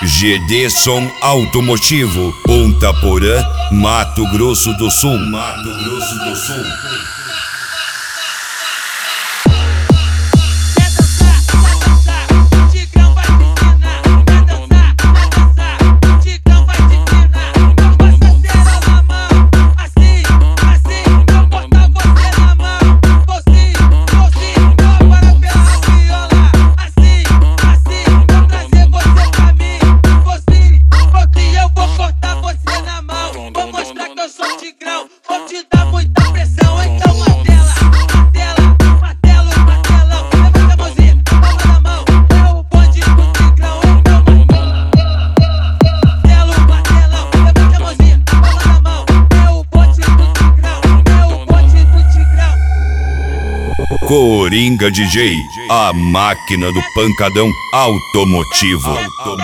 GD Som Automotivo, Ponta Porã, Mato Grosso do Sul. Mato Grosso do Sul. Vou te dar muita pressão, então martela, martelo, martelão. Levanta a mãozinha, palma na mão. É o bonde do Tigrão, então martelo, martelão. Levanta a mãozinha, palma na mão. É o bonde do Tigrão, é o bonde do Tigrão. Coringa DJ, a máquina do pancadão automotivo.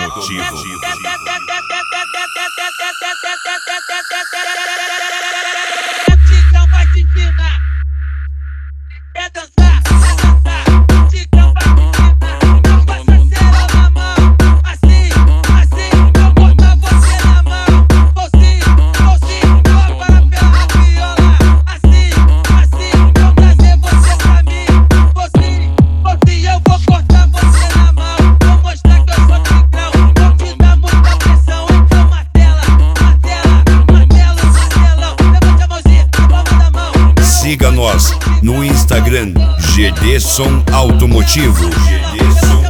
Tigrão vai te ensinar. Quer dançar, Tigrão vai te ensinar. Não passa cera na mão. Assim, vou botar você na mão. Vou sim, vou para pela viola. Assim, vou trazer você pra mim. Vou sim, eu vou cortar você na mão. Vou mostrar que eu sou Tigrão. Vou te dar muita pressão, então martela, martelão. Levanta a mãozinha, palma da mão. Siga nós no Instagram, GD Som Automotivo. GD Som